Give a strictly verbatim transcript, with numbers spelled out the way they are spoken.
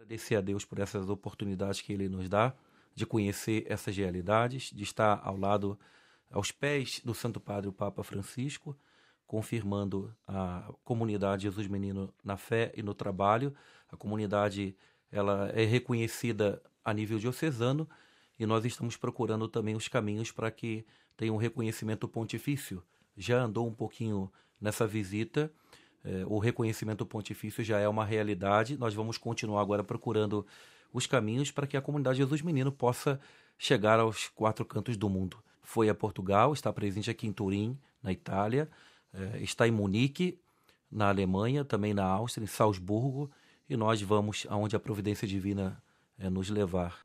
Agradecer a Deus por essas oportunidades que Ele nos dá de conhecer essas realidades, de estar ao lado, aos pés do Santo Padre, o Papa Francisco, confirmando a comunidade Jesus Menino na fé e no trabalho. A comunidade ela é reconhecida a nível diocesano e nós estamos procurando também os caminhos para que tenha um reconhecimento pontifício. Já andou um pouquinho nessa visita, eh, o reconhecimento pontifício já é uma realidade. Nós vamos continuar agora procurando os caminhos para que a comunidade Jesus Menino possa chegar aos quatro cantos do mundo. Foi a Portugal, está presente aqui em Turim, na Itália, eh, está em Munique, na Alemanha, também na Áustria, em Salzburgo, e nós vamos aonde a providência divina eh, nos levar.